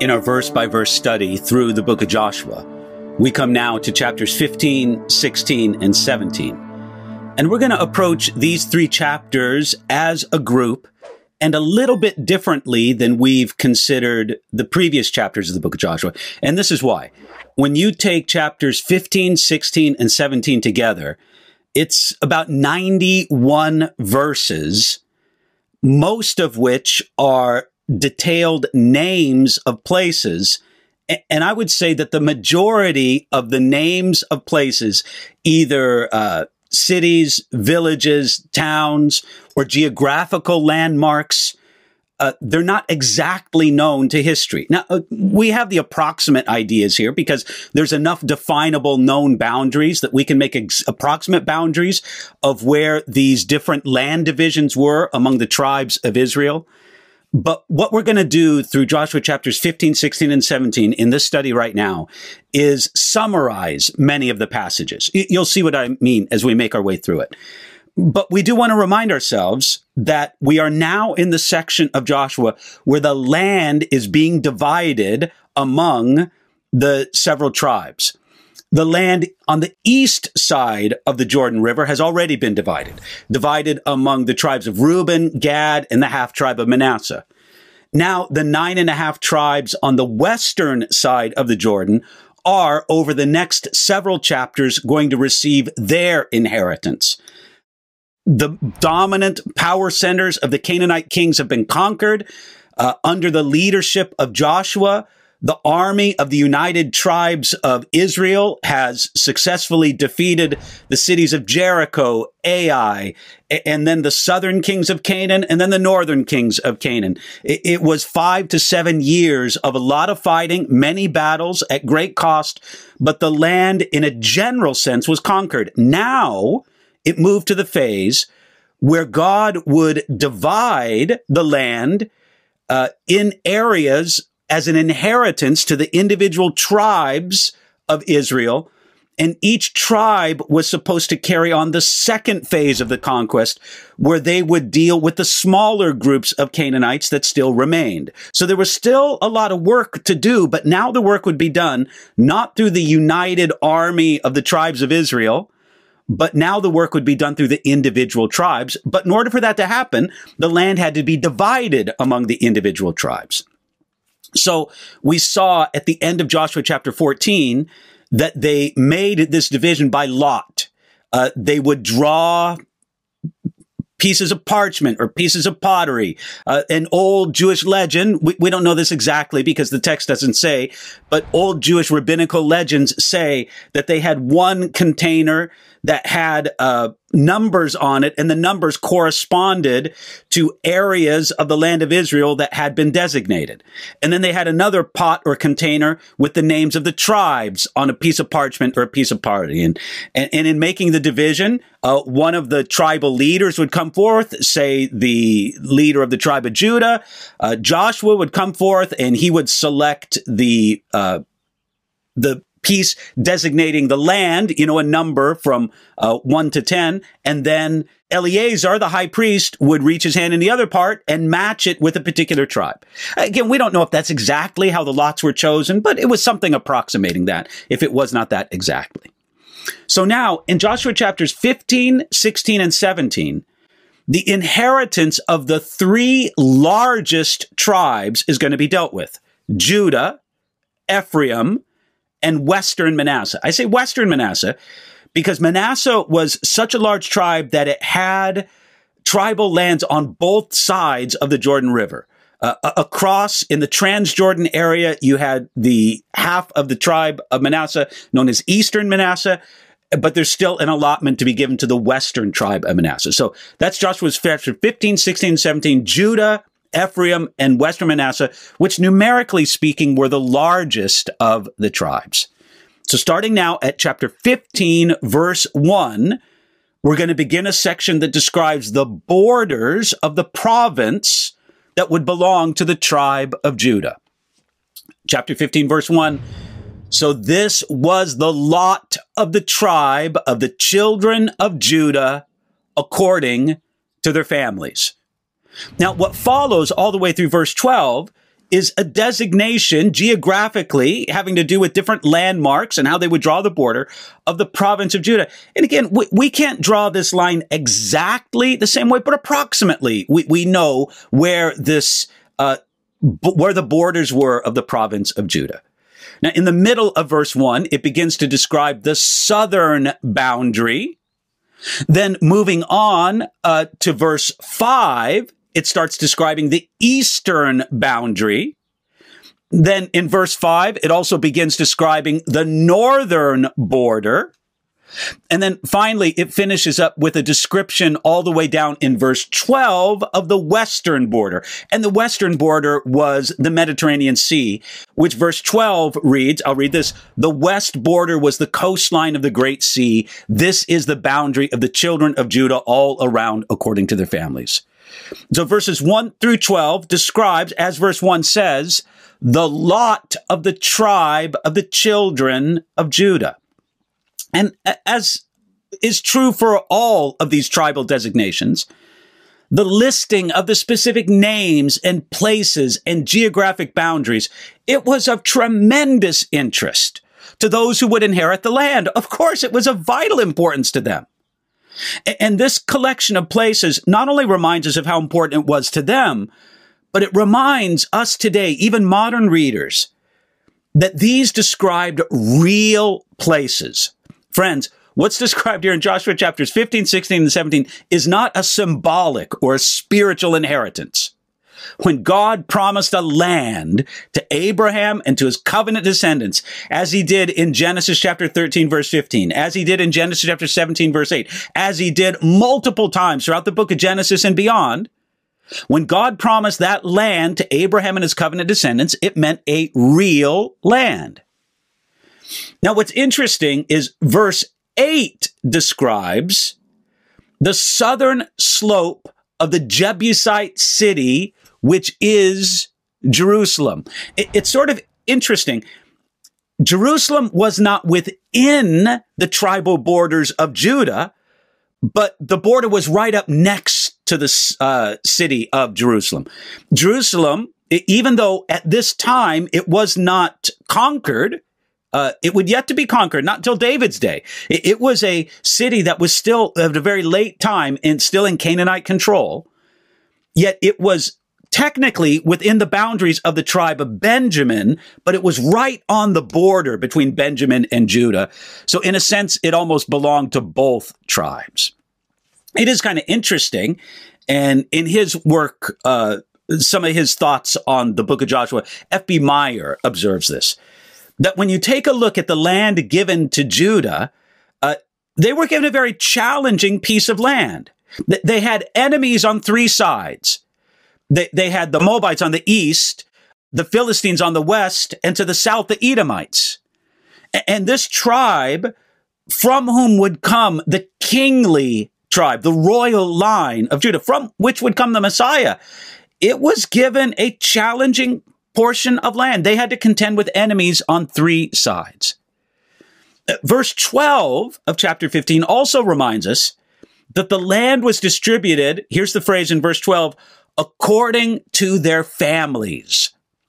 In our verse-by-verse study through the book of Joshua, we come now to chapters 15, 16, and 17. And we're going to approach these three chapters as a group and a little bit differently than we've considered the previous chapters of the book of Joshua. And this is why. When you take chapters 15, 16, and 17 together, it's about 91 verses, most of which are detailed names of places. And I would say that the majority of the names of places, either cities, villages, towns, or geographical landmarks, they're not exactly known to history. Now, we have the approximate ideas here because there's enough definable known boundaries that we can make approximate boundaries of where these different land divisions were among the tribes of Israel. But what we're going to do through Joshua chapters 15, 16, and 17 in this study right now is summarize many of the passages. You'll see what I mean as we make our way through it. But we do want to remind ourselves that we are now in the section of Joshua where the land is being divided among the several tribes. The land on the east side of the Jordan River has already been divided among the tribes of Reuben, Gad, and the half tribe of Manasseh. Now, the 9.5 tribes on the western side of the Jordan are, over the next several chapters, going to receive their inheritance. The dominant power centers of the Canaanite kings have been conquered. Under the leadership of Joshua, the army of the United Tribes of Israel has successfully defeated the cities of Jericho, Ai, and then the southern kings of Canaan, and then the northern kings of Canaan. It was 5 to 7 years of a lot of fighting, many battles at great cost, but the land in a general sense was conquered. Now it moved to the phase where God would divide the land in areas as an inheritance to the individual tribes of Israel. And each tribe was supposed to carry on the second phase of the conquest, where they would deal with the smaller groups of Canaanites that still remained. So there was still a lot of work to do, but now the work would be done not through the united army of the tribes of Israel, but now the work would be done through the individual tribes. But in order for that to happen, the land had to be divided among the individual tribes. So we saw at the end of Joshua chapter 14 that they made this division by lot. They would draw pieces of parchment or pieces of pottery. An old Jewish legend, we don't know this exactly because the text doesn't say, but old Jewish rabbinical legends say that they had one container that had numbers on it, and the numbers corresponded to areas of the land of Israel that had been designated. And then they had another pot or container with the names of the tribes on a piece of parchment or a piece of pottery. And in making the division, one of the tribal leaders would come forth, say the leader of the tribe of Judah. Joshua would come forth and he would select the piece designating the land, a number from 1 to 10. And then Eleazar, the high priest, would reach his hand in the other part and match it with a particular tribe. Again, we don't know if that's exactly how the lots were chosen, but it was something approximating that, if it was not that exactly. So now, in Joshua chapters 15, 16, and 17, the inheritance of the three largest tribes is going to be dealt with: Judah, Ephraim, and Western Manasseh. I say Western Manasseh because Manasseh was such a large tribe that it had tribal lands on both sides of the Jordan River. Across in the Transjordan area, you had the half of the tribe of Manasseh known as Eastern Manasseh, but there's still an allotment to be given to the Western tribe of Manasseh. So that's Joshua's chapter 15, 16, 17, Judah, Ephraim, and Western Manasseh, which numerically speaking were the largest of the tribes. So starting now at chapter 15, verse 1, we're going to begin a section that describes the borders of the province that would belong to the tribe of Judah. Chapter 15, verse 1. So this was the lot of the tribe of the children of Judah according to their families. Now, what follows all the way through verse 12 is a designation geographically having to do with different landmarks and how they would draw the border of the province of Judah. And again, we can't draw this line exactly the same way, but approximately we know where this, where the borders were of the province of Judah. Now, in the middle of verse 1, it begins to describe the southern boundary. Then moving on to verse 5, it starts describing the eastern boundary. Then in verse 5, it also begins describing the northern border. And then finally, it finishes up with a description all the way down in verse 12 of the western border. And the western border was the Mediterranean Sea, which verse 12 reads, I'll read this, the west border was the coastline of the great sea. This is the boundary of the children of Judah all around according to their families. So verses 1 through 12 describes, as verse 1 says, the lot of the tribe of the children of Judah. And as is true for all of these tribal designations, the listing of the specific names and places and geographic boundaries, it was of tremendous interest to those who would inherit the land. Of course, it was of vital importance to them. And this collection of places not only reminds us of how important it was to them, but it reminds us today, even modern readers, that these described real places. Friends, what's described here in Joshua chapters 15, 16, and 17 is not a symbolic or a spiritual inheritance. When God promised a land to Abraham and to his covenant descendants, as he did in Genesis chapter 13, verse 15, as he did in Genesis chapter 17, verse 8, as he did multiple times throughout the book of Genesis and beyond, when God promised that land to Abraham and his covenant descendants, it meant a real land. Now, what's interesting is verse 8 describes the southern slope of the Jebusite city, which is Jerusalem. It's sort of interesting. Jerusalem was not within the tribal borders of Judah, but the border was right up next to the city of Jerusalem. Jerusalem, even though at this time it was not conquered, it would yet to be conquered, not until David's day. It was a city that was still at a very late time and still in Canaanite control. Yet it was technically within the boundaries of the tribe of Benjamin, but it was right on the border between Benjamin and Judah. So in a sense, it almost belonged to both tribes. It is kind of interesting. And in his work, some of his thoughts on the book of Joshua, F.B. Meyer observes this, that when you take a look at the land given to Judah, they were given a very challenging piece of land. They had enemies on three sides. They had the Moabites on the east, the Philistines on the west, and to the south, the Edomites. And this tribe, from whom would come the kingly tribe, the royal line of Judah, from which would come the Messiah, it was given a challenging portion of land. They had to contend with enemies on three sides. Verse 12 of chapter 15 also reminds us that the land was distributed, here's the phrase in verse 12, according to their families.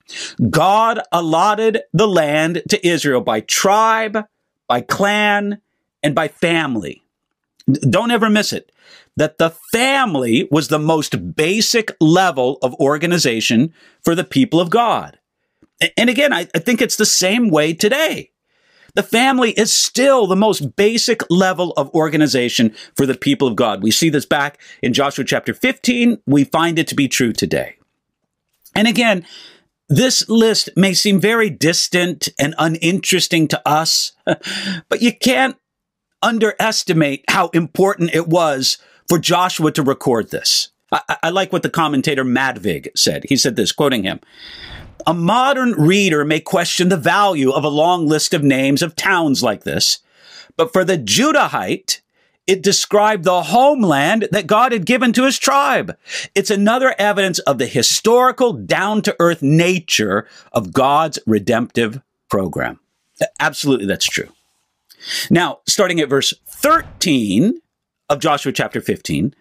God allotted the land to Israel by tribe, by clan, and by family. Don't ever miss it, that the family was the most basic level of organization for the people of God. And again, I think it's the same way today. The family is still the most basic level of organization for the people of God. We see this back in Joshua chapter 15. We find it to be true today. And again, this list may seem very distant and uninteresting to us, but you can't underestimate how important it was for Joshua to record this. I like what the commentator Madvig said. He said this, quoting him, "A modern reader may question the value of a long list of names of towns like this, but for the Judahite, it described the homeland that God had given to his tribe. It's another evidence of the historical, down-to-earth nature of God's redemptive program." Absolutely, that's true. Now, starting at verse 13 of Joshua chapter 15,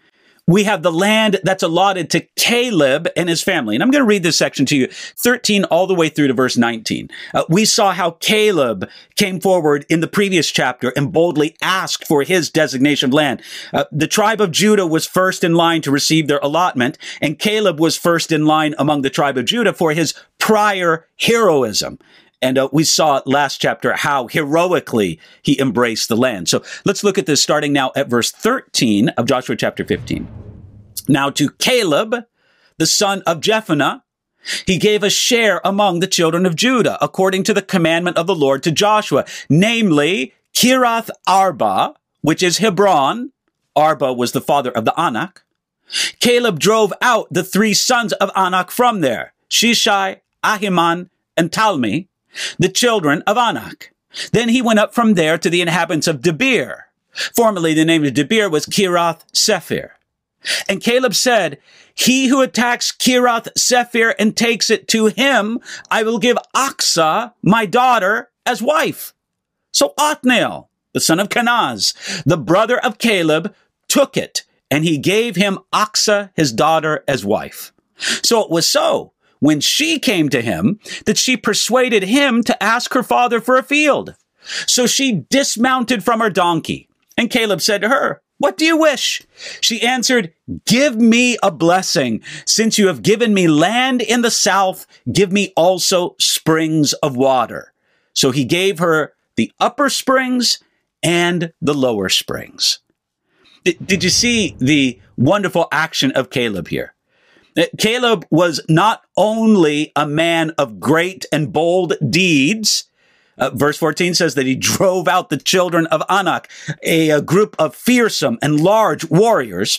we have the land that's allotted to Caleb and his family. And I'm going to read this section to you, 13 all the way through to verse 19. We saw how Caleb came forward in the previous chapter and boldly asked for his designation of land. The tribe of Judah was first in line to receive their allotment, and Caleb was first in line among the tribe of Judah for his prior heroism. And we saw last chapter how heroically he embraced the land. So let's look at this starting now at verse 13 of Joshua chapter 15. Now to Caleb, the son of Jephunneh, he gave a share among the children of Judah, according to the commandment of the Lord to Joshua, namely Kiriath Arba, which is Hebron. Arba was the father of the Anak. Caleb drove out the three sons of Anak from there, Shishai, Ahiman, and Talmi, the children of Anak. Then he went up from there to the inhabitants of Debir. Formerly the name of Debir was Kiriath Sephir. And Caleb said, he who attacks Kiriath Sephir and takes it, to him I will give Achsah, my daughter, as wife. So Othniel, the son of Kenaz, the brother of Caleb, took it, and he gave him Achsah, his daughter, as wife. So it was so, when she came to him, that she persuaded him to ask her father for a field. So she dismounted from her donkey, and Caleb said to her, what do you wish? She answered, give me a blessing. Since you have given me land in the south, give me also springs of water. So he gave her the upper springs and the lower springs. Did you see the wonderful action of Caleb here? Caleb was not only a man of great and bold deeds. Verse 14 says that he drove out the children of Anak, a group of fearsome and large warriors.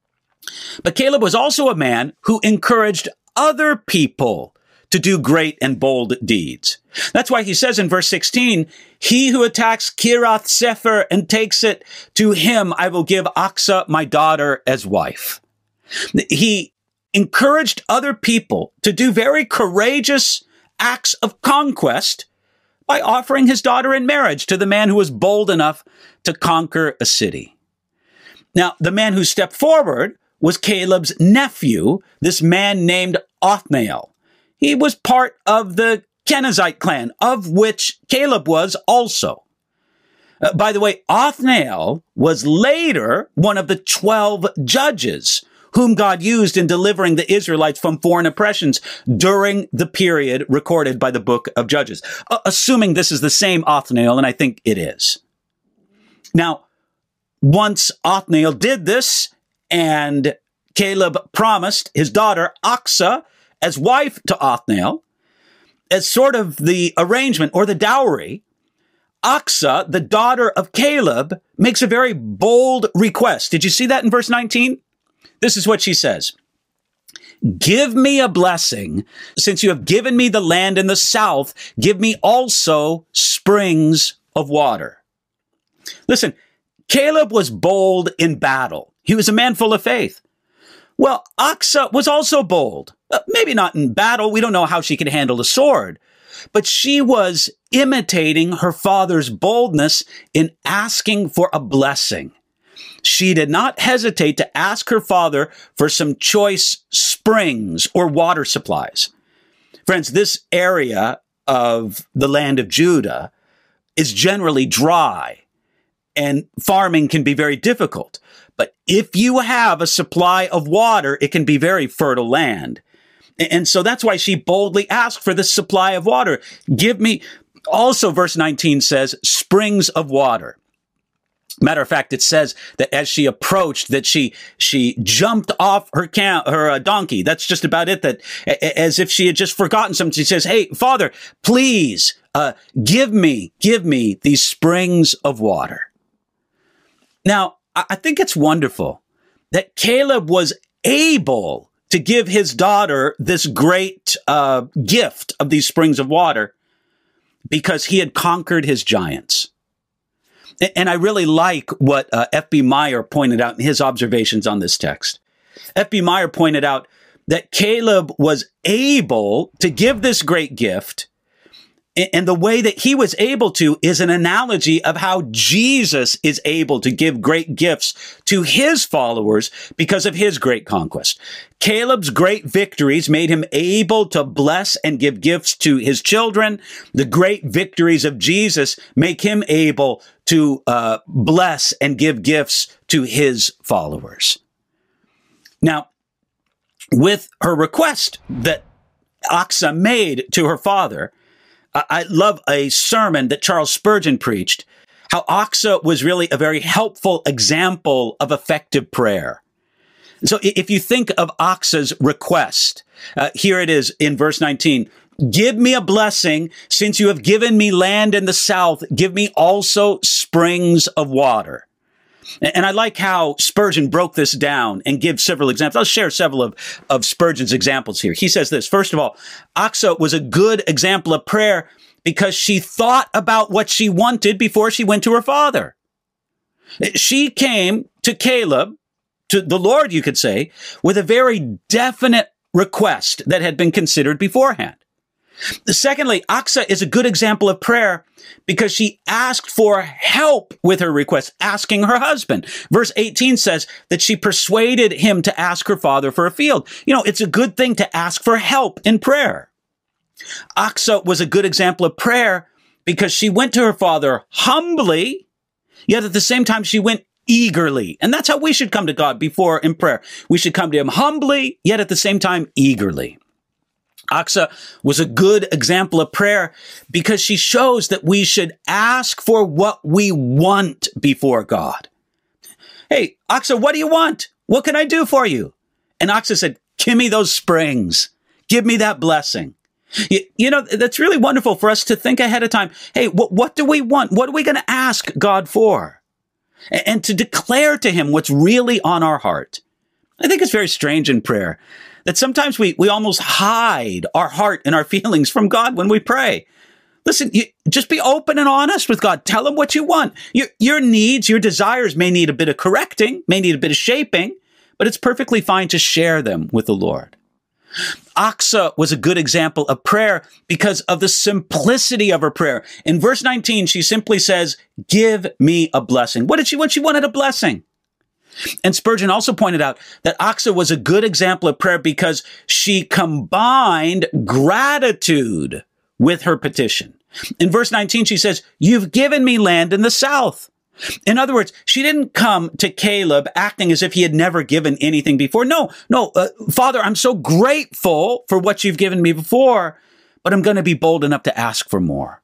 But Caleb was also a man who encouraged other people to do great and bold deeds. That's why he says in verse 16, he who attacks Kiriath Sephir and takes it, to him I will give Achsah, my daughter, as wife. He encouraged other people to do very courageous acts of conquest by offering his daughter in marriage to the man who was bold enough to conquer a city. Now, the man who stepped forward was Caleb's nephew, this man named Othniel. He was part of the Kenizzite clan, of which Caleb was also. By the way, Othniel was later one of the 12 judges whom God used in delivering the Israelites from foreign oppressions during the period recorded by the book of Judges. Assuming this is the same Othniel, and I think it is. Now, once Othniel did this, and Caleb promised his daughter Achsah as wife to Othniel, as sort of the arrangement or the dowry, Achsah, the daughter of Caleb, makes a very bold request. Did you see that in verse 19? This is what she says. Give me a blessing. Since you have given me the land in the south, give me also springs of water. Listen, Caleb was bold in battle. He was a man full of faith. Well, Achsah was also bold. Maybe not in battle. We don't know how she could handle a sword. But she was imitating her father's boldness in asking for a blessing. She did not hesitate to ask her father for some choice springs or water supplies. Friends, this area of the land of Judah is generally dry, and farming can be very difficult. But if you have a supply of water, it can be very fertile land. And so that's why she boldly asked for this supply of water. Give me, also verse 19 says, springs of water. Matter of fact, it says that as she approached, that she jumped off her donkey. That's just about it. That as if she had just forgotten something. She says, "Hey, Father, please give me these springs of water." Now, I think it's wonderful that Caleb was able to give his daughter this great gift of these springs of water because he had conquered his giants. And I really like what F.B. Meyer pointed out in his observations on this text. F.B. Meyer pointed out that Caleb was able to give this great gift And the way that he was able to is an analogy of how Jesus is able to give great gifts to his followers because of his great conquest. Caleb's great victories made him able to bless and give gifts to his children. The great victories of Jesus make him able to bless and give gifts to his followers. Now, with her request that Achsah made to her father, I love a sermon that Charles Spurgeon preached, how Achsah was really a very helpful example of effective prayer. So if you think of Achsah's request, here it is in verse 19, give me a blessing, since you have given me land in the south, give me also springs of water. And I like how Spurgeon broke this down and gives several examples. I'll share several of Spurgeon's examples here. He says this, first of all, Achsah was a good example of prayer because she thought about what she wanted before she went to her father. She came to Caleb, to the Lord, you could say, with a very definite request that had been considered beforehand. Secondly, Achsah is a good example of prayer because she asked for help with her request, asking her husband. Verse 18 says that she persuaded him to ask her father for a field. You know, it's a good thing to ask for help in prayer. Achsah was a good example of prayer because she went to her father humbly, yet at the same time she went eagerly. And that's how we should come to God before in prayer. We should come to him humbly, yet at the same time eagerly. Achsah was a good example of prayer because she shows that we should ask for what we want before God. Hey, Achsah, what do you want? What can I do for you? And Achsah said, give me those springs. Give me that blessing. You know, that's really wonderful for us to think ahead of time. Hey, what do we want? What are we going to ask God for? And to declare to him what's really on our heart. I think it's very strange in prayer that sometimes we almost hide our heart and our feelings from God when we pray. Listen, just be open and honest with God. Tell him what you want. Your needs, your desires may need a bit of correcting, may need a bit of shaping, but it's perfectly fine to share them with the Lord. Achsah was a good example of prayer because of the simplicity of her prayer. In verse 19, she simply says, give me a blessing. What did she want? She wanted a blessing. And Spurgeon also pointed out that Achsah was a good example of prayer because she combined gratitude with her petition. In verse 19, she says, you've given me land in the south. In other words, she didn't come to Caleb acting as if he had never given anything before. No, Father, I'm so grateful for what you've given me before, but I'm going to be bold enough to ask for more.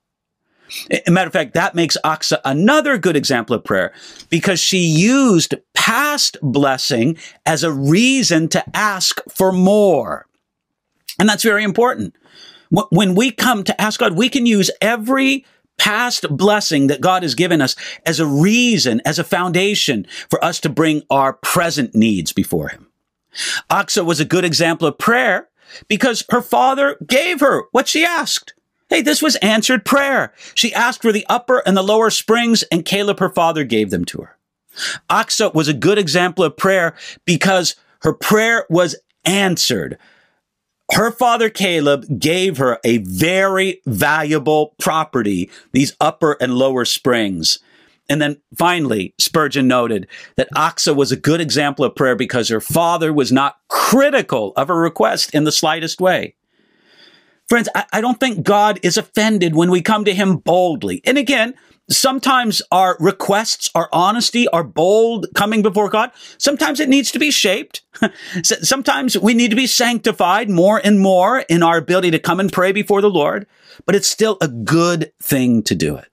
As a matter of fact, that makes Achsah another good example of prayer because she used past blessing as a reason to ask for more. And that's very important. When we come to ask God, we can use every past blessing that God has given us as a reason, as a foundation for us to bring our present needs before him. Achsah was a good example of prayer because her father gave her what she asked. Hey, this was answered prayer. She asked for the upper and the lower springs, and Caleb, her father, gave them to her. Achsah was a good example of prayer because her prayer was answered. Her father, Caleb, gave her a very valuable property, these upper and lower springs. And then finally, Spurgeon noted that Achsah was a good example of prayer because her father was not critical of her request in the slightest way. Friends, I don't think God is offended when we come to him boldly. And again, sometimes our requests, our honesty, our bold coming before God, sometimes it needs to be shaped. Sometimes we need to be sanctified more and more in our ability to come and pray before the Lord, but it's still a good thing to do it.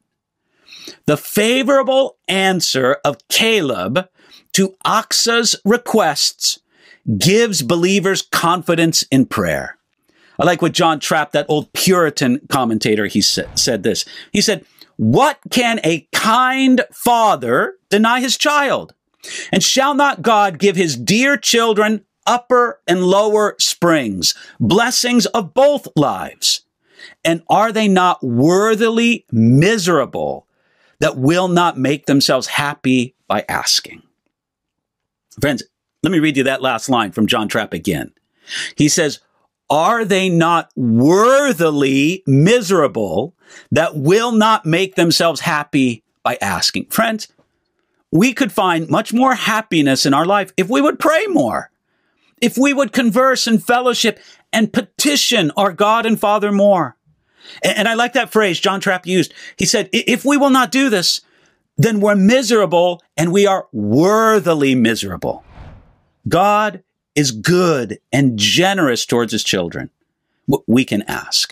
The favorable answer of Caleb to Achsah's requests gives believers confidence in prayer. I like what John Trapp, that old Puritan commentator, he said this. He said, what can a kind father deny his child? And shall not God give his dear children upper and lower springs, blessings of both lives? And are they not worthily miserable that will not make themselves happy by asking? Friends, let me read you that last line from John Trapp again. He says, Are they not worthily miserable that will not make themselves happy by asking? Friends, we could find much more happiness in our life if we would pray more, if we would converse and fellowship and petition our God and Father more. And I like that phrase John Trapp used. He said, if we will not do this, then we're miserable and we are worthily miserable. God is good and generous towards his children. We can ask.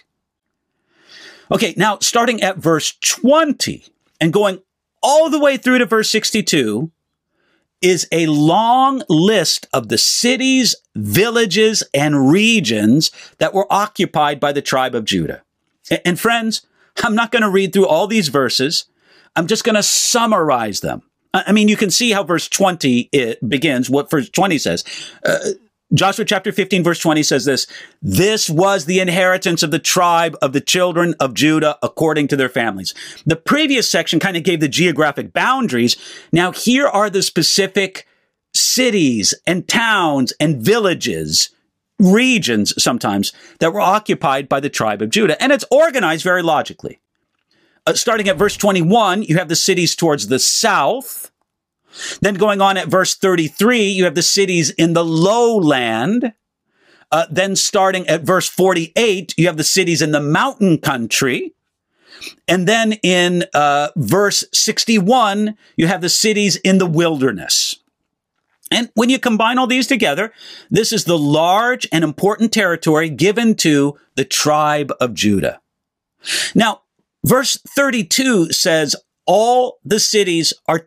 Okay, now starting at verse 20 and going all the way through to verse 62 is a long list of the cities, villages, and regions that were occupied by the tribe of Judah. And friends, I'm not going to read through all these verses. I'm just going to summarize them. I mean, you can see how verse 20 it begins, what verse 20 says. Joshua chapter 15, verse 20 says this was the inheritance of the tribe of the children of Judah according to their families. The previous section kind of gave the geographic boundaries. Now here are the specific cities and towns and villages, regions sometimes, that were occupied by the tribe of Judah. And it's organized very logically. Starting at verse 21, you have the cities towards the south. Then going on at verse 33, you have the cities in the lowland. Then starting at verse 48, you have the cities in the mountain country. And then in verse 61, you have the cities in the wilderness. And when you combine all these together, this is the large and important territory given to the tribe of Judah. Now, verse 32 says, all the cities are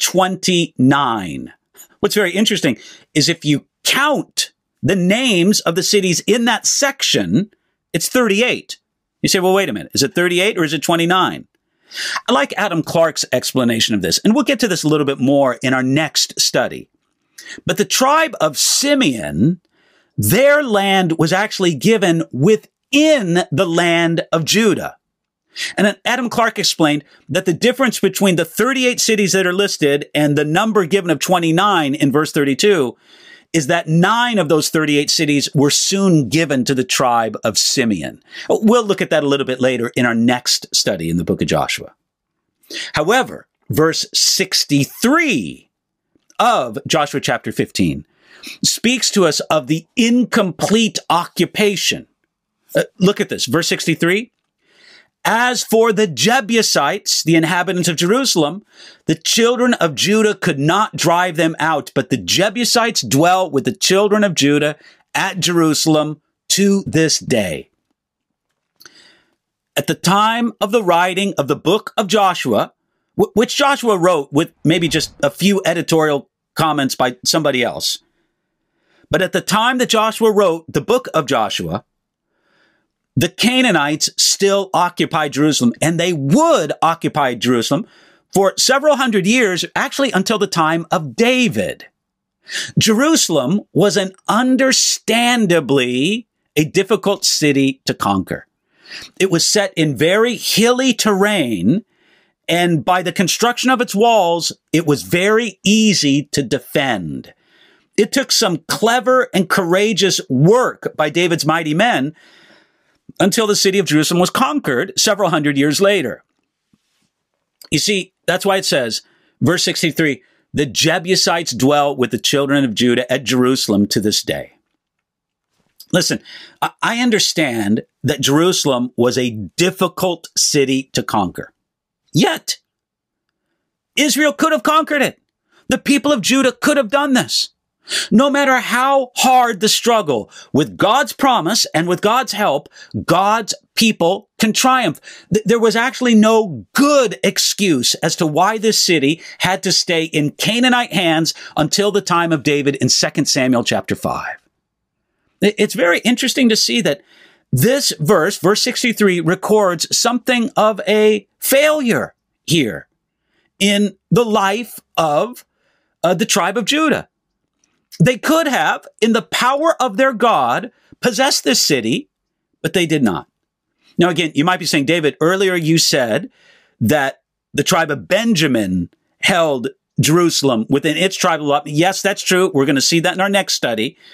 29. What's very interesting is if you count the names of the cities in that section, it's 38. You say, well, wait a minute. Is it 38 or is it 29? I like Adam Clarke's explanation of this, and we'll get to this a little bit more in our next study. But the tribe of Simeon, their land was actually given within the land of Judah. And then Adam Clarke explained that the difference between the 38 cities that are listed and the number given of 29 in verse 32 is that 9 of those 38 cities were soon given to the tribe of Simeon. We'll look at that a little bit later in our next study in the book of Joshua. However, verse 63 of Joshua chapter 15 speaks to us of the incomplete occupation. Look at this, verse 63. As for the Jebusites, the inhabitants of Jerusalem, the children of Judah could not drive them out, but the Jebusites dwell with the children of Judah at Jerusalem to this day. At the time of the writing of the book of Joshua, which Joshua wrote with maybe just a few editorial comments by somebody else, but at the time that Joshua wrote the book of Joshua, the Canaanites still occupied Jerusalem, and they would occupy Jerusalem for several hundred years, actually until the time of David. Jerusalem was an understandably a difficult city to conquer. It was set in very hilly terrain, and by the construction of its walls, it was very easy to defend. It took some clever and courageous work by David's mighty men until the city of Jerusalem was conquered several hundred years later. You see, that's why it says, verse 63, the Jebusites dwell with the children of Judah at Jerusalem to this day. Listen, I understand that Jerusalem was a difficult city to conquer. Yet, Israel could have conquered it. The people of Judah could have done this. No matter how hard the struggle, with God's promise and with God's help, God's people can triumph. There was actually no good excuse as to why this city had to stay in Canaanite hands until the time of David in 2 Samuel chapter 5. It's very interesting to see that this verse 63, records something of a failure here in the life of the tribe of Judah. They could have, in the power of their God, possessed this city, but they did not. Now, again, you might be saying, David, earlier you said that the tribe of Benjamin held Jerusalem within its tribal law. Yes, that's true. We're going to see that in our next study.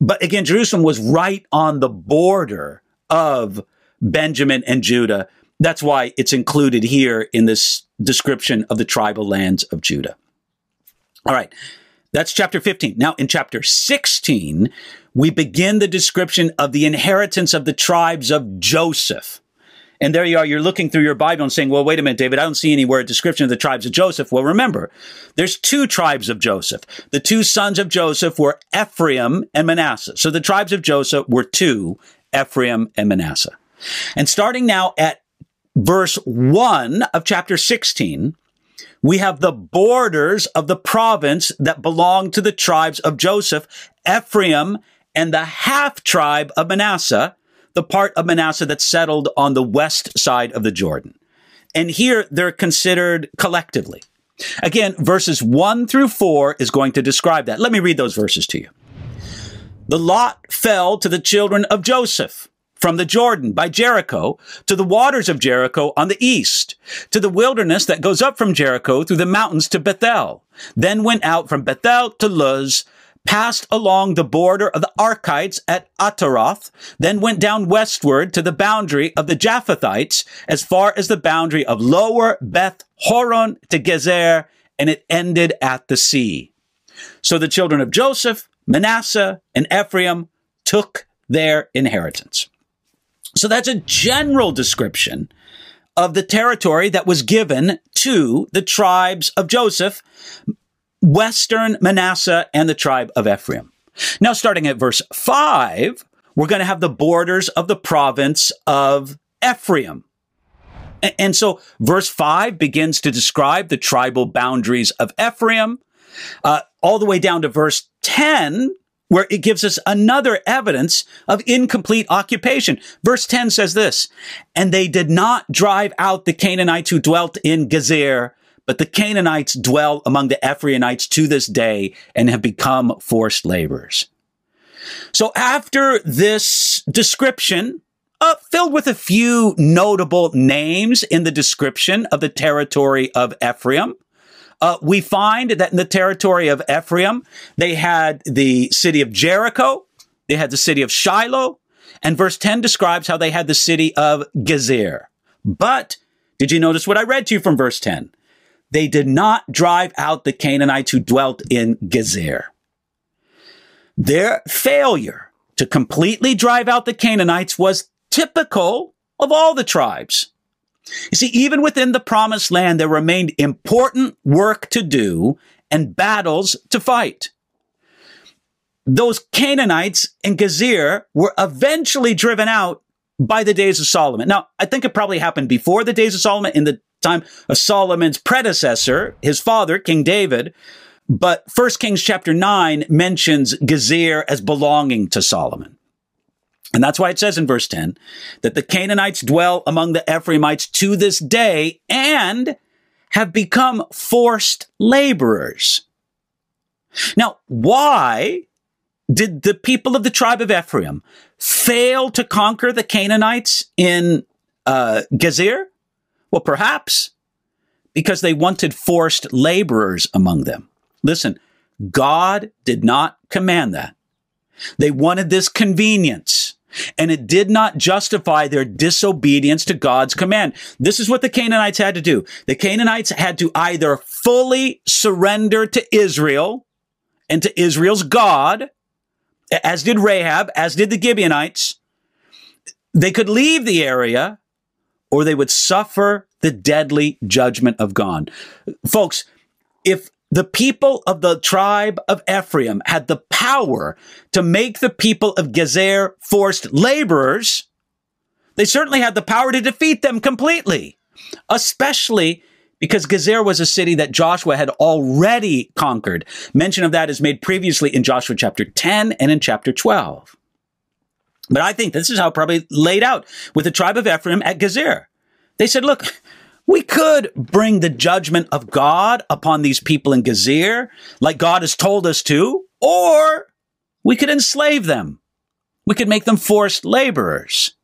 But again, Jerusalem was right on the border of Benjamin and Judah. That's why it's included here in this description of the tribal lands of Judah. All right, that's chapter 15. Now, in chapter 16, we begin the description of the inheritance of the tribes of Joseph. And there you are, you're looking through your Bible and saying, well, wait a minute, David, I don't see anywhere a description of the tribes of Joseph. Well, remember, there's two tribes of Joseph. The two sons of Joseph were Ephraim and Manasseh. So the tribes of Joseph were two, Ephraim and Manasseh. And starting now at verse 1 of chapter 16, we have the borders of the province that belong to the tribes of Joseph, Ephraim, and the half tribe of Manasseh, the part of Manasseh that's settled on the west side of the Jordan. And here they're considered collectively. Again, verses 1 through 4 is going to describe that. Let me read those verses to you. The lot fell to the children of Joseph from the Jordan by Jericho to the waters of Jericho on the east, to the wilderness that goes up from Jericho through the mountains to Bethel, then went out from Bethel to Luz, passed along the border of the Archites at Ataroth, then went down westward to the boundary of the Japhethites as far as the boundary of Lower Beth Horon to Gezer, and it ended at the sea. So the children of Joseph, Manasseh, and Ephraim took their inheritance. So that's a general description of the territory that was given to the tribes of Joseph, Western Manasseh, and the tribe of Ephraim. Now, starting at verse 5, we're going to have the borders of the province of Ephraim. And so verse 5 begins to describe the tribal boundaries of Ephraim, all the way down to verse 10, where it gives us another evidence of incomplete occupation. Verse 10 says this, and they did not drive out the Canaanites who dwelt in Gezer, but the Canaanites dwell among the Ephraimites to this day and have become forced laborers. So after this description, filled with a few notable names in the description of the territory of Ephraim, we find that in the territory of Ephraim, they had the city of Jericho, they had the city of Shiloh, and verse 10 describes how they had the city of Gezer. But did you notice what I read to you from verse 10? They did not drive out the Canaanites who dwelt in Gezer. Their failure to completely drive out the Canaanites was typical of all the tribes. You see, even within the promised land, there remained important work to do and battles to fight. Those Canaanites in Gezer were eventually driven out by the days of Solomon. Now, I think it probably happened before the days of Solomon, in the time of Solomon's predecessor, his father, King David. But 1 Kings chapter 9 mentions Gezer as belonging to Solomon. And that's why it says in verse 10 that the Canaanites dwell among the Ephraimites to this day and have become forced laborers. Now, why did the people of the tribe of Ephraim fail to conquer the Canaanites in Gezer? Well, perhaps because they wanted forced laborers among them. Listen, God did not command that. They wanted this convenience, and it did not justify their disobedience to God's command. This is what the Canaanites had to do. The Canaanites had to either fully surrender to Israel and to Israel's God, as did Rahab, as did the Gibeonites. They could leave the area, or they would suffer the deadly judgment of God. Folks, if the people of the tribe of Ephraim had the power to make the people of Gezer forced laborers, they certainly had the power to defeat them completely, especially because Gezer was a city that Joshua had already conquered. Mention of that is made previously in Joshua chapter 10 and in chapter 12. But I think this is how it probably laid out with the tribe of Ephraim at Gezer. They said, look, we could bring the judgment of God upon these people in Gezer, like God has told us to, or we could enslave them. We could make them forced laborers.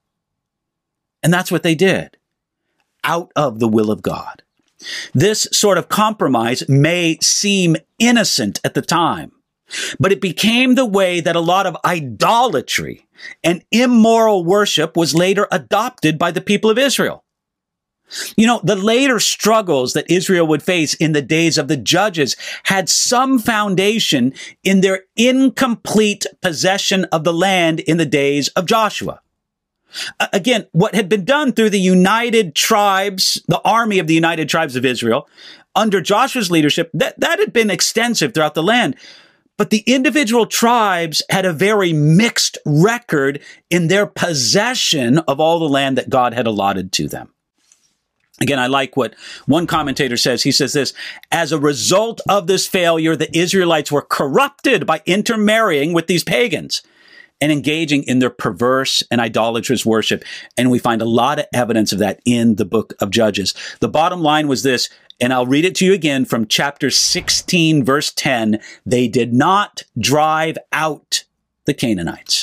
And that's what they did, out of the will of God. This sort of compromise may seem innocent at the time, but it became the way that a lot of idolatry and immoral worship was later adopted by the people of Israel. You know, the later struggles that Israel would face in the days of the judges had some foundation in their incomplete possession of the land in the days of Joshua. Again, what had been done through the United Tribes, the army of the United Tribes of Israel, under Joshua's leadership, that had been extensive throughout the land. But the individual tribes had a very mixed record in their possession of all the land that God had allotted to them. Again, I like what one commentator says. He says this: as a result of this failure, the Israelites were corrupted by intermarrying with these pagans and engaging in their perverse and idolatrous worship. And we find a lot of evidence of that in the book of Judges. The bottom line was this, and I'll read it to you again from chapter 16, verse 10. They did not drive out the Canaanites.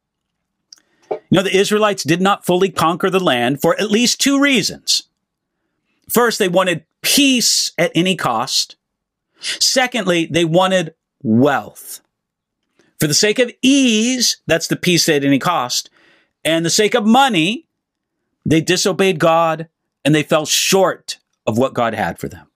You know, the Israelites did not fully conquer the land for at least two reasons. First, they wanted peace at any cost. Secondly, they wanted wealth. For the sake of ease, that's the peace at any cost, and the sake of money, they disobeyed God and they fell short of what God had for them.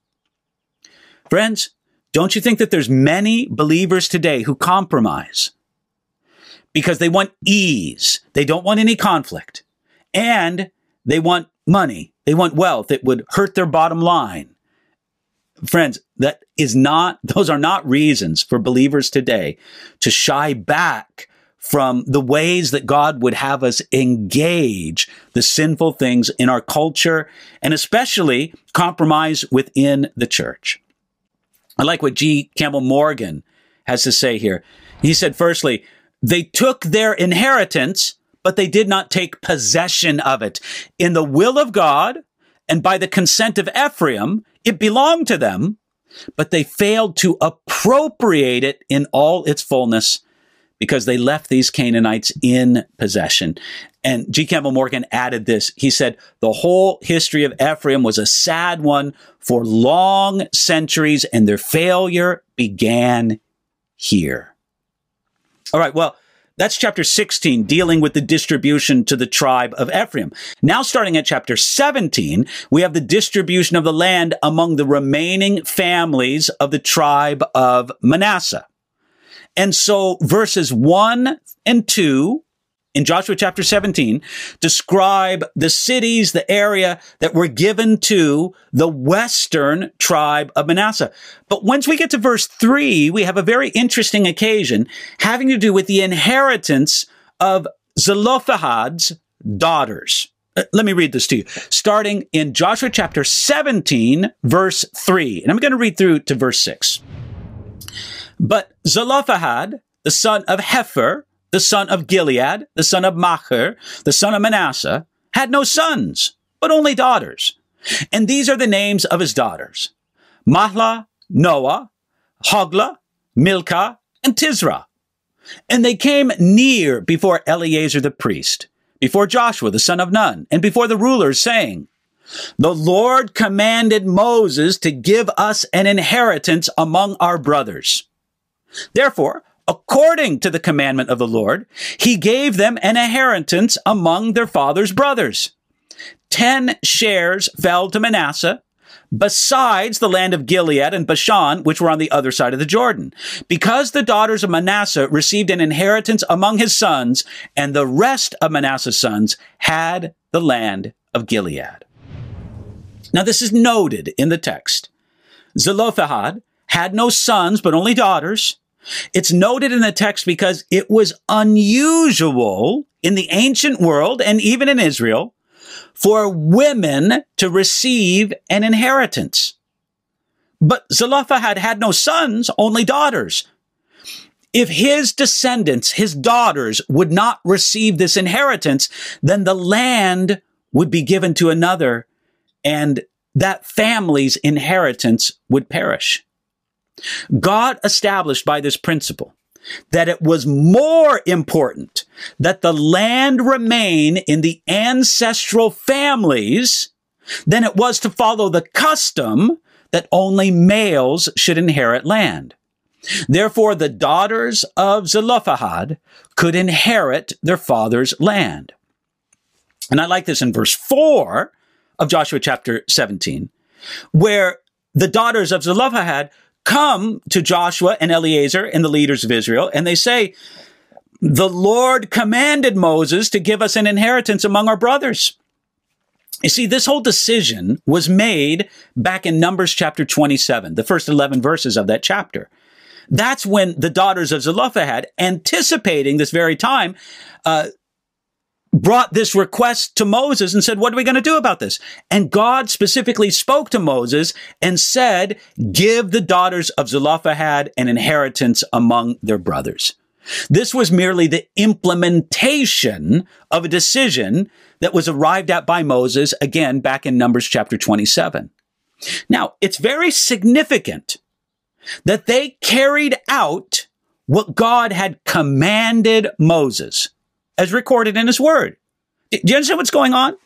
Friends, don't you think that there's many believers today who compromise because they want ease, they don't want any conflict, and they want money, they want wealth that would hurt their bottom line? Friends, those are not reasons for believers today to shy back from the ways that God would have us engage the sinful things in our culture, and especially compromise within the church. I like what G. Campbell Morgan has to say here. He said, firstly, they took their inheritance, but they did not take possession of it. In the will of God, and by the consent of Ephraim, it belonged to them, but they failed to appropriate it in all its fullness because they left these Canaanites in possession. And G. Campbell Morgan added this. He said, the whole history of Ephraim was a sad one for long centuries, and their failure began here. All right, well, that's chapter 16, dealing with the distribution to the tribe of Ephraim. Now, starting at chapter 17, we have the distribution of the land among the remaining families of the tribe of Manasseh. And so verses 1 and 2 in Joshua chapter 17 describe the cities, the area that were given to the western tribe of Manasseh. But once we get to verse 3, we have a very interesting occasion having to do with the inheritance of Zelophehad's daughters. Let me read this to you, starting in Joshua chapter 17, verse 3. And I'm going to read through to verse 6. But Zelophehad, the son of Hepher, the son of Gilead, the son of Machir, the son of Manasseh, had no sons, but only daughters. And these are the names of his daughters: Mahlah, Noah, Hoglah, Milcah, and Tisra. And they came near before Eleazar the priest, before Joshua the son of Nun, and before the rulers, saying, the Lord commanded Moses to give us an inheritance among our brothers. Therefore, according to the commandment of the Lord, he gave them an inheritance among their father's brothers. 10 shares fell to Manasseh, besides the land of Gilead and Bashan, which were on the other side of the Jordan, because the daughters of Manasseh received an inheritance among his sons, and the rest of Manasseh's sons had the land of Gilead. Now, this is noted in the text. Zelophehad had no sons, but only daughters. It's noted in the text because it was unusual in the ancient world and even in Israel for women to receive an inheritance. But Zelophehad had no sons, only daughters. If his descendants, his daughters, would not receive this inheritance, then the land would be given to another, and that family's inheritance would perish. God established by this principle that it was more important that the land remain in the ancestral families than it was to follow the custom that only males should inherit land. Therefore, the daughters of Zelophehad could inherit their father's land. And I like this in verse 4 of Joshua chapter 17, where the daughters of Zelophehad come to Joshua and Eleazar and the leaders of Israel, and they say, the Lord commanded Moses to give us an inheritance among our brothers. You see, this whole decision was made back in Numbers chapter 27, the first 11 verses of that chapter. That's when the daughters of Zelophehad, anticipating this very time, brought this request to Moses and said, what are we going to do about this? And God specifically spoke to Moses and said, give the daughters of Zelophehad an inheritance among their brothers. This was merely the implementation of a decision that was arrived at by Moses, again, back in Numbers chapter 27. Now, it's very significant that they carried out what God had commanded Moses, as recorded in his word. Do you understand what's going on?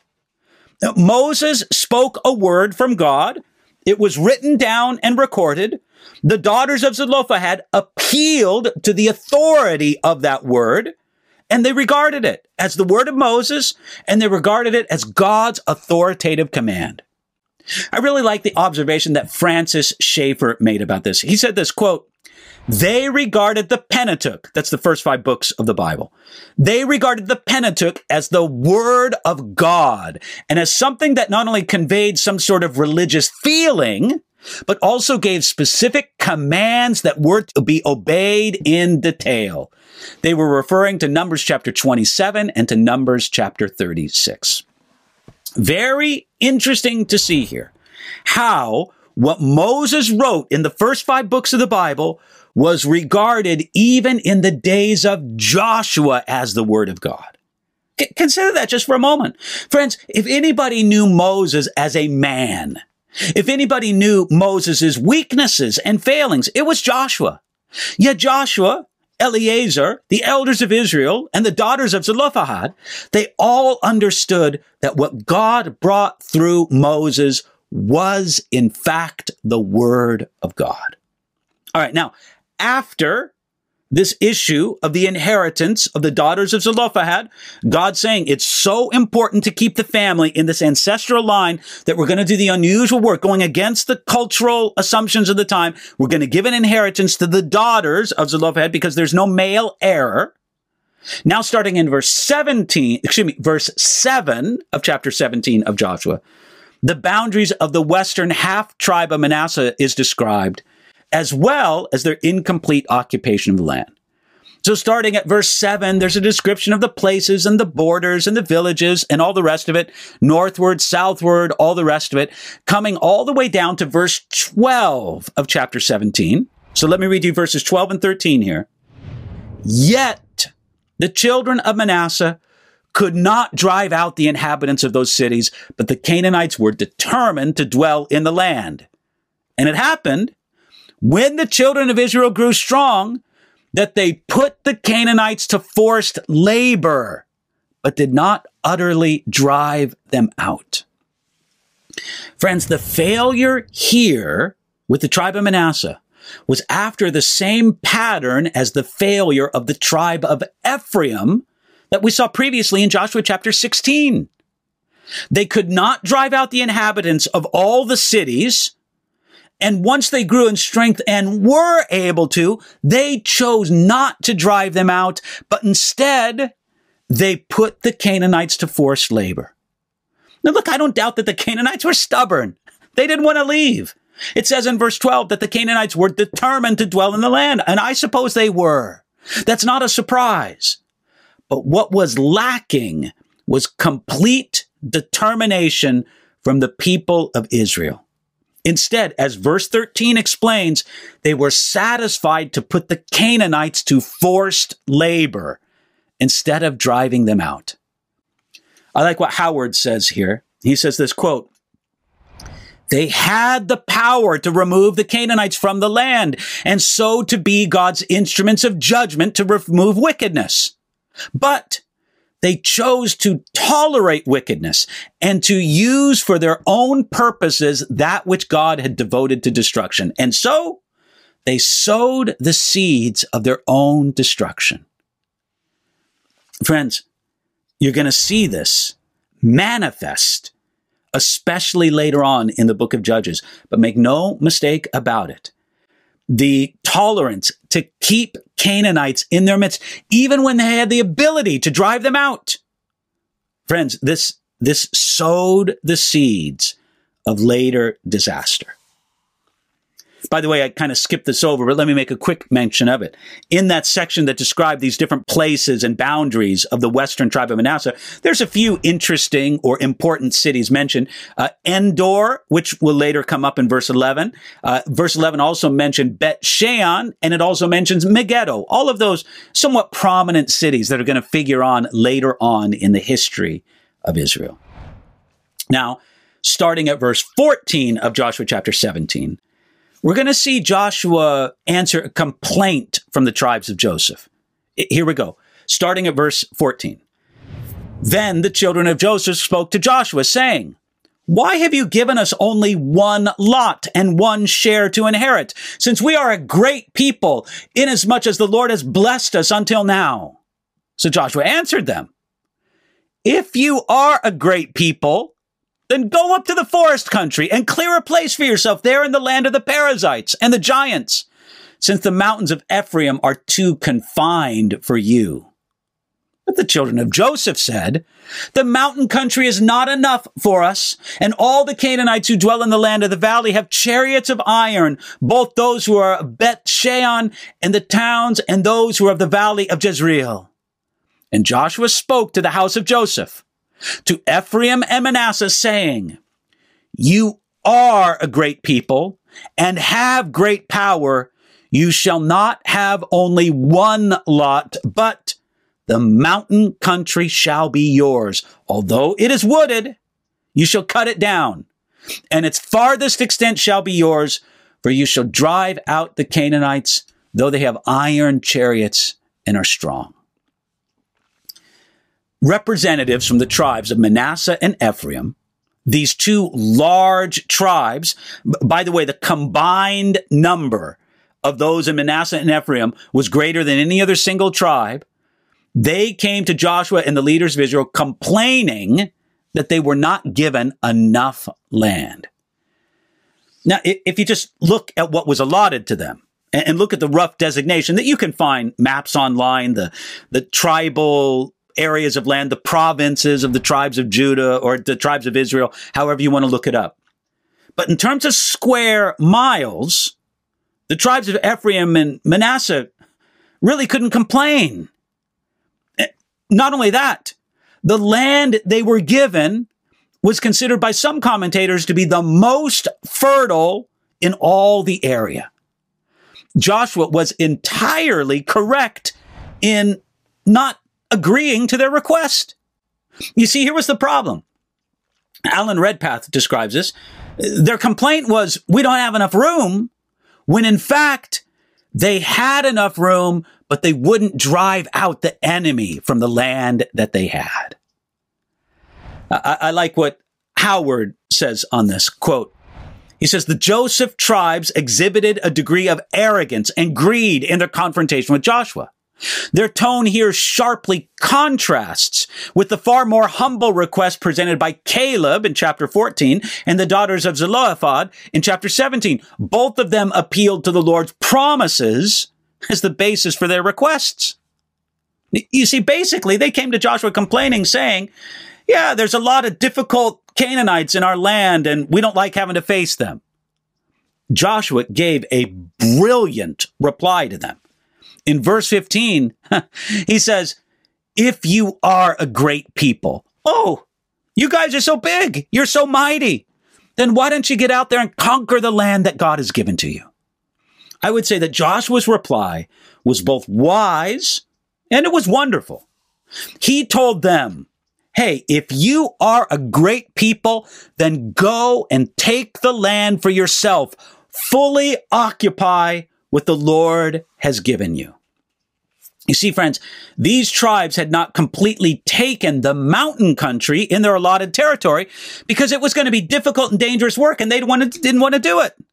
Moses spoke a word from God. It was written down and recorded. The daughters of Zelophehad appealed to the authority of that word, and they regarded it as the word of Moses, and they regarded it as God's authoritative command. I really like the observation that Francis Schaeffer made about this. He said this, quote, they regarded the Pentateuch, that's the first 5 books of the Bible. They regarded the Pentateuch as the word of God and as something that not only conveyed some sort of religious feeling, but also gave specific commands that were to be obeyed in detail. They were referring to Numbers chapter 27 and to Numbers chapter 36. Very interesting to see here how what Moses wrote in the first 5 books of the Bible was regarded even in the days of Joshua as the word of God. Consider that just for a moment. Friends, if anybody knew Moses as a man, if anybody knew Moses' weaknesses and failings, it was Joshua. Yet Joshua, Eleazar, the elders of Israel, and the daughters of Zelophehad, they all understood that what God brought through Moses was, in fact, the word of God. All right, now, after this issue of the inheritance of the daughters of Zelophehad, God saying it's so important to keep the family in this ancestral line that we're going to do the unusual work, going against the cultural assumptions of the time. We're going to give an inheritance to the daughters of Zelophehad because there's no male heir. Now, starting in verse 7 of chapter 17 of Joshua, the boundaries of the western half tribe of Manasseh is described, as well as their incomplete occupation of the land. So starting at verse 7, there's a description of the places and the borders and the villages and all the rest of it, northward, southward, all the rest of it, coming all the way down to verse 12 of chapter 17. So let me read you verses 12 and 13 here. Yet the children of Manasseh could not drive out the inhabitants of those cities, but the Canaanites were determined to dwell in the land. And it happened, when the children of Israel grew strong, that they put the Canaanites to forced labor, but did not utterly drive them out. Friends, the failure here with the tribe of Manasseh was after the same pattern as the failure of the tribe of Ephraim that we saw previously in Joshua chapter 16. They could not drive out the inhabitants of all the cities. And once they grew in strength and were able to, they chose not to drive them out, but instead they put the Canaanites to forced labor. Now look, I don't doubt that the Canaanites were stubborn. They didn't want to leave. It says in verse 12 that the Canaanites were determined to dwell in the land, and I suppose they were. That's not a surprise. But what was lacking was complete determination from the people of Israel. Instead, as verse 13 explains, they were satisfied to put the Canaanites to forced labor instead of driving them out. I like what Howard says here. He says this, quote, they had the power to remove the Canaanites from the land and so to be God's instruments of judgment to remove wickedness. But they chose to tolerate wickedness and to use for their own purposes that which God had devoted to destruction. And so they sowed the seeds of their own destruction. Friends, you're going to see this manifest, especially later on in the book of Judges. But make no mistake about it. The tolerance to keep Canaanites in their midst, even when they had the ability to drive them out. Friends, this sowed the seeds of later disaster. By the way, I kind of skipped this over, but let me make a quick mention of it. In that section that described these different places and boundaries of the western tribe of Manasseh, there's a few interesting or important cities mentioned. Endor, which will later come up in verse 11. Verse 11 also mentioned Bet Shean, and it also mentions Megiddo. All of those somewhat prominent cities that are going to figure on later on in the history of Israel. Now, starting at verse 14 of Joshua chapter 17, we're going to see Joshua answer a complaint from the tribes of Joseph. Here we go. Starting at verse 14. Then the children of Joseph spoke to Joshua, saying, "Why have you given us only one lot and one share to inherit, since we are a great people, inasmuch as the Lord has blessed us until now?" So Joshua answered them, "If you are a great people, then go up to the forest country and clear a place for yourself there in the land of the Perizzites and the giants, since the mountains of Ephraim are too confined for you." But the children of Joseph said, "The mountain country is not enough for us, and all the Canaanites who dwell in the land of the valley have chariots of iron, both those who are of Bet Shean and the towns, and those who are of the valley of Jezreel." And Joshua spoke to the house of Joseph, to Ephraim and Manasseh, saying, "You are a great people and have great power. You shall not have only one lot, but the mountain country shall be yours. Although it is wooded, you shall cut it down, and its farthest extent shall be yours, for you shall drive out the Canaanites, though they have iron chariots and are strong." Representatives from the tribes of Manasseh and Ephraim, these two large tribes, by the way, the combined number of those in Manasseh and Ephraim was greater than any other single tribe. They came to Joshua and the leaders of Israel complaining that they were not given enough land. Now, if you just look at what was allotted to them and look at the rough designation that you can find maps online, the tribal areas of land, the provinces of the tribes of Judah or the tribes of Israel, however you want to look it up. But in terms of square miles, the tribes of Ephraim and Manasseh really couldn't complain. Not only that, the land they were given was considered by some commentators to be the most fertile in all the area. Joshua was entirely correct in not agreeing to their request. You see, here was the problem. Alan Redpath describes this. Their complaint was, "We don't have enough room," when in fact, they had enough room, but they wouldn't drive out the enemy from the land that they had. I like what Howard says on this, quote, he says, "The Joseph tribes exhibited a degree of arrogance and greed in their confrontation with Joshua. Their tone here sharply contrasts with the far more humble request presented by Caleb in chapter 14 and the daughters of Zelophehad in chapter 17. Both of them appealed to the Lord's promises as the basis for their requests." You see, basically, they came to Joshua complaining, saying, "Yeah, there's a lot of difficult Canaanites in our land, and we don't like having to face them." Joshua gave a brilliant reply to them. In verse 15, he says, "If you are a great people, oh, you guys are so big, you're so mighty, then why don't you get out there and conquer the land that God has given to you?" I would say that Joshua's reply was both wise and it was wonderful. He told them, "Hey, if you are a great people, then go and take the land for yourself. Fully occupy what the Lord has given you." You see, friends, these tribes had not completely taken the mountain country in their allotted territory because it was going to be difficult and dangerous work, and they didn't want to do it.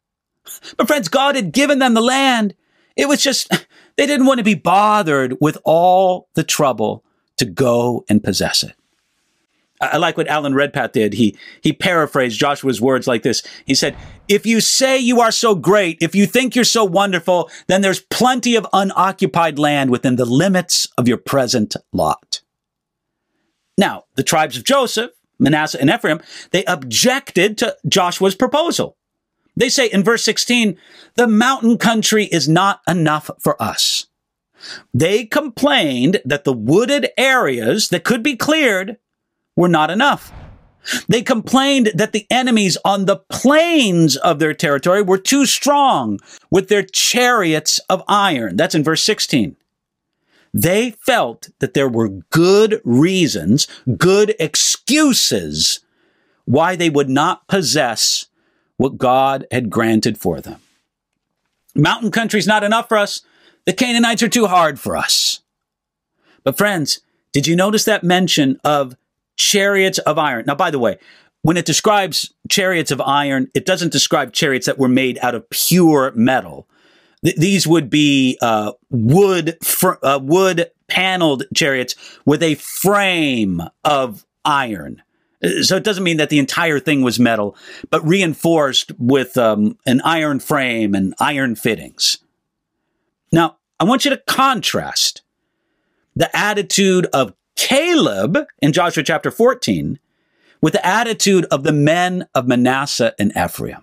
But friends, God had given them the land. It was just, they didn't want to be bothered with all the trouble to go and possess it. I like what Alan Redpath did. He paraphrased Joshua's words like this. He said, if you say you are so great, if you think you're so wonderful, then there's plenty of unoccupied land within the limits of your present lot. Now, the tribes of Joseph, Manasseh, and Ephraim, they objected to Joshua's proposal. They say in verse 16, the mountain country is not enough for us. They complained that the wooded areas that could be cleared were not enough. They complained that the enemies on the plains of their territory were too strong with their chariots of iron. That's in verse 16. They felt that there were good reasons, good excuses why they would not possess what God had granted for them. Mountain country's not enough for us. The Canaanites are too hard for us. But friends, did you notice that mention of chariots of iron? Now, by the way, when it describes chariots of iron, it doesn't describe chariots that were made out of pure metal. These would be wood paneled chariots with a frame of iron. So it doesn't mean that the entire thing was metal, but reinforced with an iron frame and iron fittings. Now, I want you to contrast the attitude of Caleb in Joshua chapter 14 with the attitude of the men of Manasseh and Ephraim.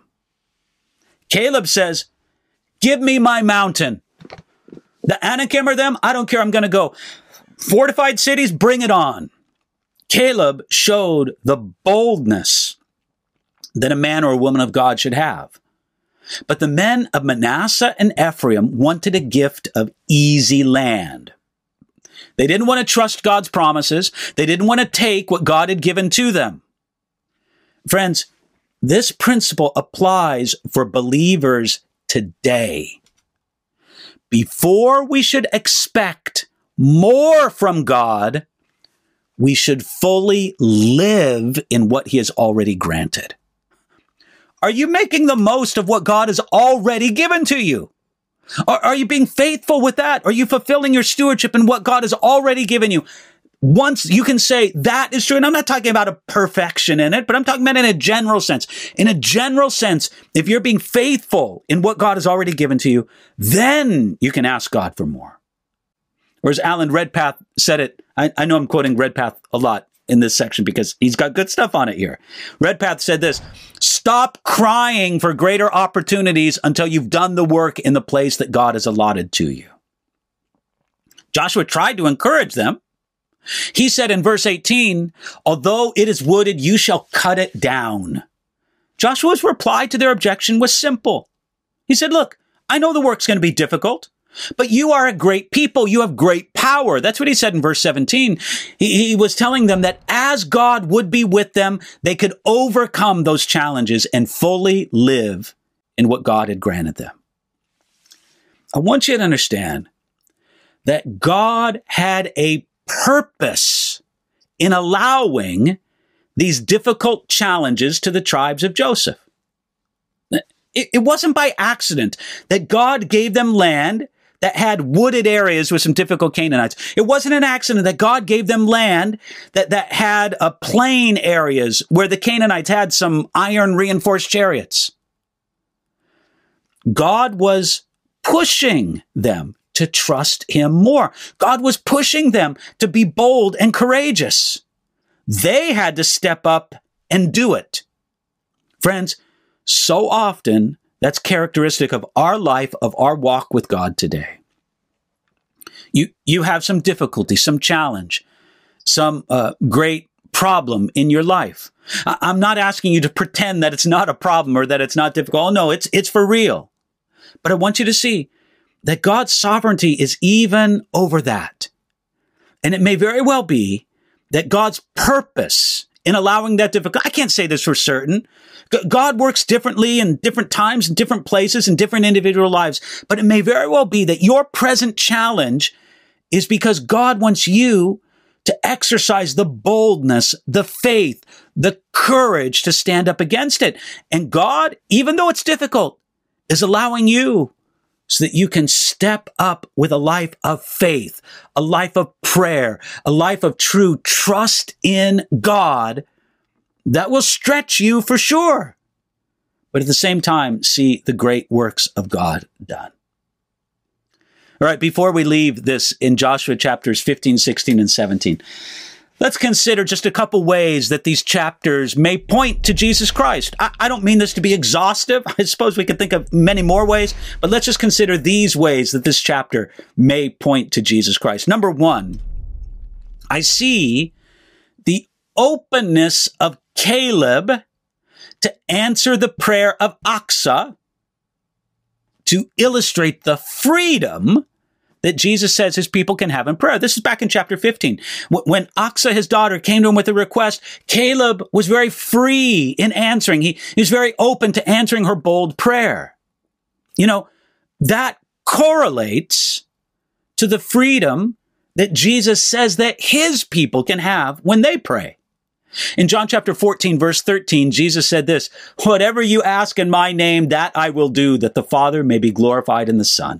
Caleb says, give me my mountain. The Anakim or them, I don't care, I'm going to go. Fortified cities, bring it on. Caleb showed the boldness that a man or a woman of God should have. But the men of Manasseh and Ephraim wanted a gift of easy land. They didn't want to trust God's promises. They didn't want to take what God had given to them. Friends, this principle applies for believers today. Before we should expect more from God, we should fully live in what he has already granted. Are you making the most of what God has already given to you? Are you being faithful with that? Are you fulfilling your stewardship in what God has already given you? Once you can say that is true, and I'm not talking about a perfection in it, but I'm talking about in a general sense. In a general sense, if you're being faithful in what God has already given to you, then you can ask God for more. Or as Alan Redpath said it, I know I'm quoting Redpath a lot in this section because he's got good stuff on it here. Redpath said this, stop crying for greater opportunities until you've done the work in the place that God has allotted to you. Joshua tried to encourage them. He said in verse 18, although it is wooded, you shall cut it down. Joshua's reply to their objection was simple. He said, look, I know the work's going to be difficult, but you are a great people. You have great power. That's what he said in verse 17. He was telling them that as God would be with them, they could overcome those challenges and fully live in what God had granted them. I want you to understand that God had a purpose in allowing these difficult challenges to the tribes of Joseph. It wasn't by accident that God gave them land that had wooded areas with some difficult Canaanites. It wasn't an accident that God gave them land that had plain areas where the Canaanites had some iron reinforced chariots. God was pushing them to trust him more. God was pushing them to be bold and courageous. They had to step up and do it. Friends, so often that's characteristic of our life, of our walk with God today. You have some difficulty, some challenge, some great problem in your life. I'm not asking you to pretend that it's not a problem or that it's not difficult. Oh, no, it's for real. But I want you to see that God's sovereignty is even over that. And it may very well be that God's purpose in allowing that difficult, I can't say this for certain. God works differently in different times, in different places, in different individual lives. But it may very well be that your present challenge is because God wants you to exercise the boldness, the faith, the courage to stand up against it. And God, even though it's difficult, is allowing you so that you can step up with a life of faith, a life of prayer, a life of true trust in God that will stretch you for sure, but at the same time, see the great works of God done. All right, before we leave this in Joshua chapters 15, 16, and 17, let's consider just a couple ways that these chapters may point to Jesus Christ. I don't mean this to be exhaustive. I suppose we could think of many more ways, but let's just consider these ways that this chapter may point to Jesus Christ. Number one, I see the openness of Caleb to answer the prayer of Achsah to illustrate the freedom that Jesus says his people can have in prayer. This is back in chapter 15. When Achsah, his daughter, came to him with a request, Caleb was very free in answering. He was very open to answering her bold prayer. You know, that correlates to the freedom that Jesus says that his people can have when they pray. In John chapter 14, verse 13, Jesus said this, "Whatever you ask in my name, that I will do, that the Father may be glorified in the Son."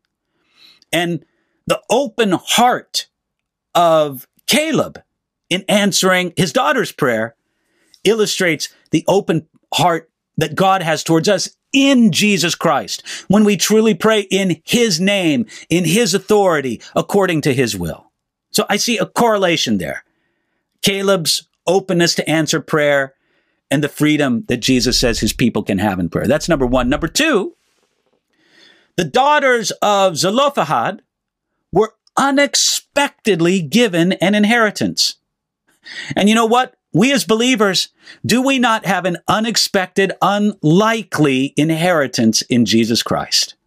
And the open heart of Caleb in answering his daughter's prayer illustrates the open heart that God has towards us in Jesus Christ, when we truly pray in his name, in his authority, according to his will. So I see a correlation there. Caleb's openness to answer prayer and the freedom that Jesus says his people can have in prayer. That's number one. Number two, the daughters of Zelophehad were unexpectedly given an inheritance. And you know what? We as believers, do we not have an unexpected, unlikely inheritance in Jesus Christ?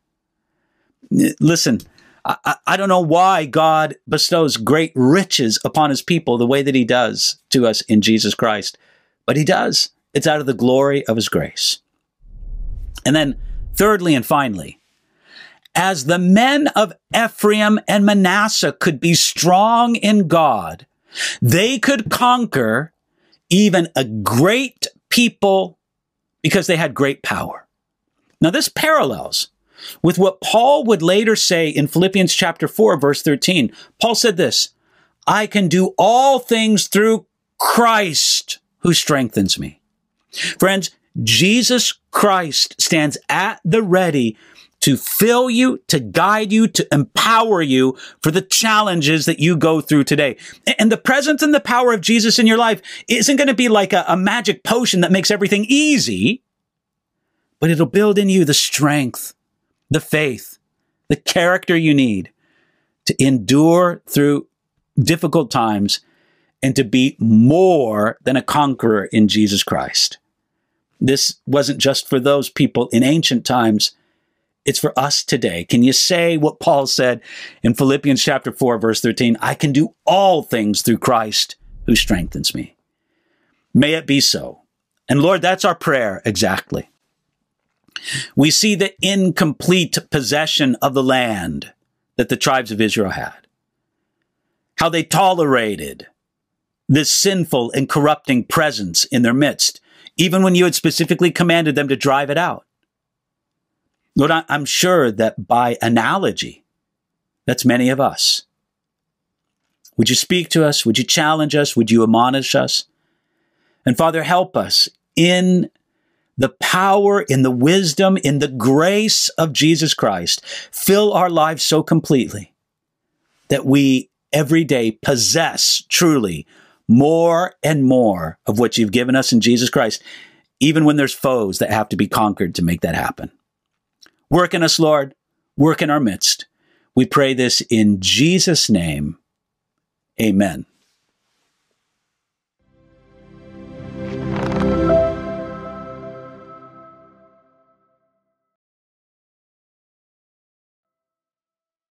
Listen, I don't know why God bestows great riches upon his people the way that he does to us in Jesus Christ, but he does. It's out of the glory of his grace. And then thirdly and finally, as the men of Ephraim and Manasseh could be strong in God, they could conquer even a great people because they had great power. Now this parallels with what Paul would later say in Philippians chapter 4, verse 13. Paul said this, "I can do all things through Christ who strengthens me." Friends, Jesus Christ stands at the ready to fill you, to guide you, to empower you for the challenges that you go through today. And the presence and the power of Jesus in your life isn't going to be like a magic potion that makes everything easy, but it'll build in you the strength, the faith, the character you need to endure through difficult times and to be more than a conqueror in Jesus Christ. This wasn't just for those people in ancient times. It's for us today. Can you say what Paul said in Philippians chapter 4, verse 13? "I can do all things through Christ who strengthens me." May it be so. And Lord, that's our prayer exactly. We see the incomplete possession of the land that the tribes of Israel had. How they tolerated this sinful and corrupting presence in their midst, even when you had specifically commanded them to drive it out. Lord, I'm sure that by analogy, that's many of us. Would you speak to us? Would you challenge us? Would you admonish us? And Father, help us in the power, in the wisdom, in the grace of Jesus Christ. Fill our lives so completely that we every day possess truly more and more of what you've given us in Jesus Christ, even when there's foes that have to be conquered to make that happen. Work in us, Lord. Work in our midst. We pray this in Jesus' name. Amen.